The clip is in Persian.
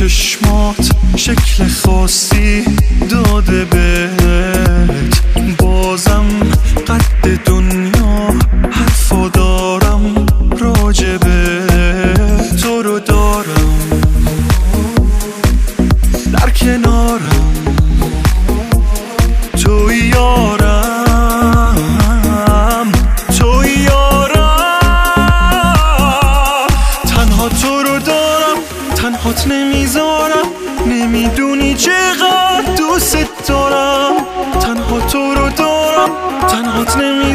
چشمات شکل خاصی داده بهت، بازم قد دنیا حرفا دارم راجبه، تو رو دارم در کنارم، تو یارم، تو یارم، تنها تو رو دارم، تنهات نمیذارم، نمیدونی چقدر دوست دارم، تنها تو رو دارم، تنهات نمیذارم.